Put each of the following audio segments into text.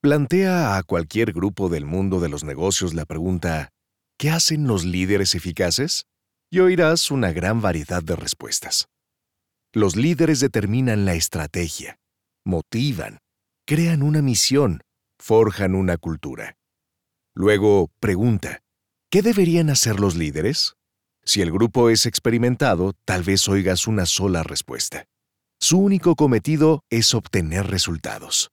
Plantea a cualquier grupo del mundo de los negocios la pregunta, ¿qué hacen los líderes eficaces? Y oirás una gran variedad de respuestas. Los líderes determinan la estrategia, motivan, crean una misión, forjan una cultura. Luego, pregunta, ¿qué deberían hacer los líderes? Si el grupo es experimentado, tal vez oigas una sola respuesta. Su único cometido es obtener resultados.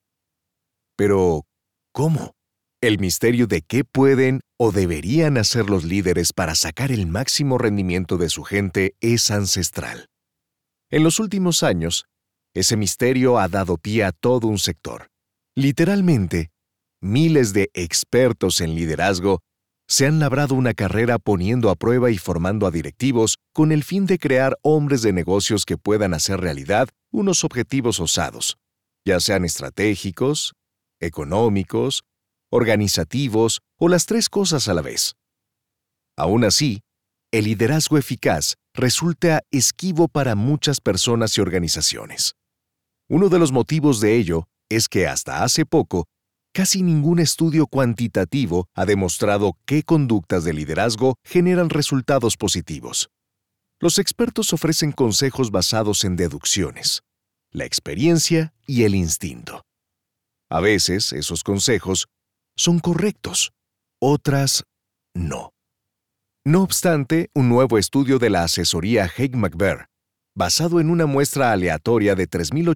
Pero, ¿cómo? El misterio de qué pueden o deberían hacer los líderes para sacar el máximo rendimiento de su gente es ancestral. En los últimos años, ese misterio ha dado pie a todo un sector. Literalmente, miles de expertos en liderazgo se han labrado una carrera poniendo a prueba y formando a directivos con el fin de crear hombres de negocios que puedan hacer realidad unos objetivos osados, ya sean estratégicos, económicos, organizativos o las tres cosas a la vez. Aún así, el liderazgo eficaz resulta esquivo para muchas personas y organizaciones. Uno de los motivos de ello es que hasta hace poco, casi ningún estudio cuantitativo ha demostrado qué conductas de liderazgo generan resultados positivos. Los expertos ofrecen consejos basados en deducciones, la experiencia y el instinto. A veces, esos consejos son correctos, otras no. No obstante, un nuevo estudio de la asesoría Haig-McBain, basado en una muestra aleatoria de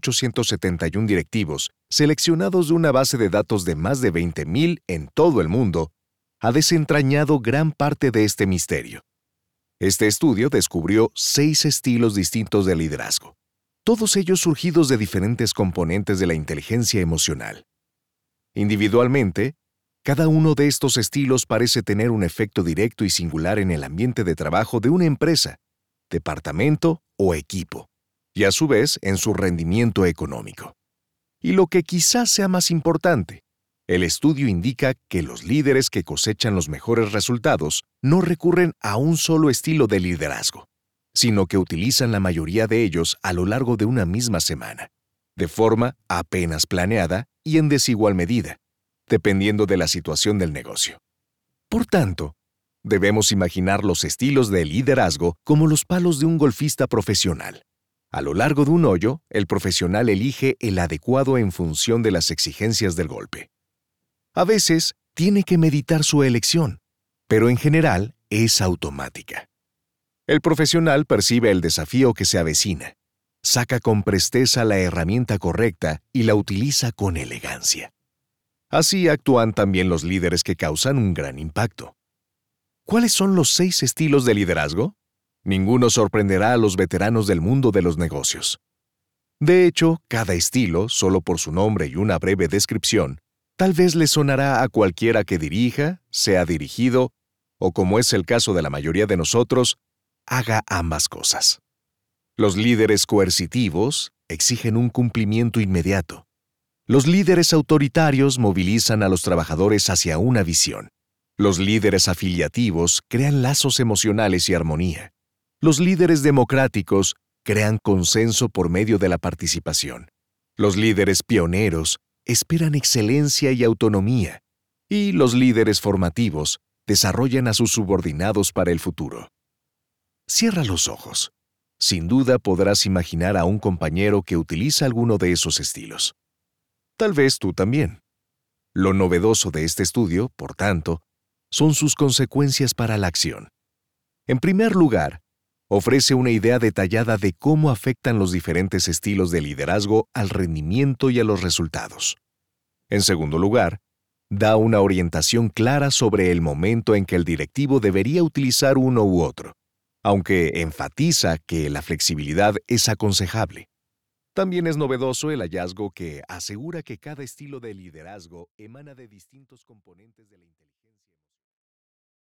3.871 directivos, seleccionados de una base de datos de más de 20.000 en todo el mundo, ha desentrañado gran parte de este misterio. Este estudio descubrió 6 estilos distintos de liderazgo, todos ellos surgidos de diferentes componentes de la inteligencia emocional. Individualmente, cada uno de estos estilos parece tener un efecto directo y singular en el ambiente de trabajo de una empresa, departamento o equipo, y a su vez en su rendimiento económico. Y lo que quizás sea más importante, el estudio indica que los líderes que cosechan los mejores resultados no recurren a un solo estilo de liderazgo, sino que utilizan la mayoría de ellos a lo largo de una misma semana, de forma apenas planeada y en desigual medida, dependiendo de la situación del negocio. Por tanto, debemos imaginar los estilos de liderazgo como los palos de un golfista profesional. A lo largo de un hoyo, el profesional elige el adecuado en función de las exigencias del golpe. A veces, tiene que meditar su elección, pero en general es automática. El profesional percibe el desafío que se avecina, saca con presteza la herramienta correcta y la utiliza con elegancia. Así actúan también los líderes que causan un gran impacto. ¿Cuáles son los 6 estilos de liderazgo? Ninguno sorprenderá a los veteranos del mundo de los negocios. De hecho, cada estilo, solo por su nombre y una breve descripción, tal vez le sonará a cualquiera que dirija, sea dirigido, o como es el caso de la mayoría de nosotros, haga ambas cosas. Los líderes coercitivos exigen un cumplimiento inmediato. Los líderes autoritarios movilizan a los trabajadores hacia una visión. Los líderes afiliativos crean lazos emocionales y armonía. Los líderes democráticos crean consenso por medio de la participación. Los líderes pioneros esperan excelencia y autonomía. Y los líderes formativos desarrollan a sus subordinados para el futuro. Cierra los ojos. Sin duda podrás imaginar a un compañero que utiliza alguno de esos estilos. Tal vez tú también. Lo novedoso de este estudio, por tanto, son sus consecuencias para la acción. En primer lugar, ofrece una idea detallada de cómo afectan los diferentes estilos de liderazgo al rendimiento y a los resultados. En segundo lugar, da una orientación clara sobre el momento en que el directivo debería utilizar uno u otro, aunque enfatiza que la flexibilidad es aconsejable. También es novedoso el hallazgo que asegura que cada estilo de liderazgo emana de distintos componentes de la inteligencia.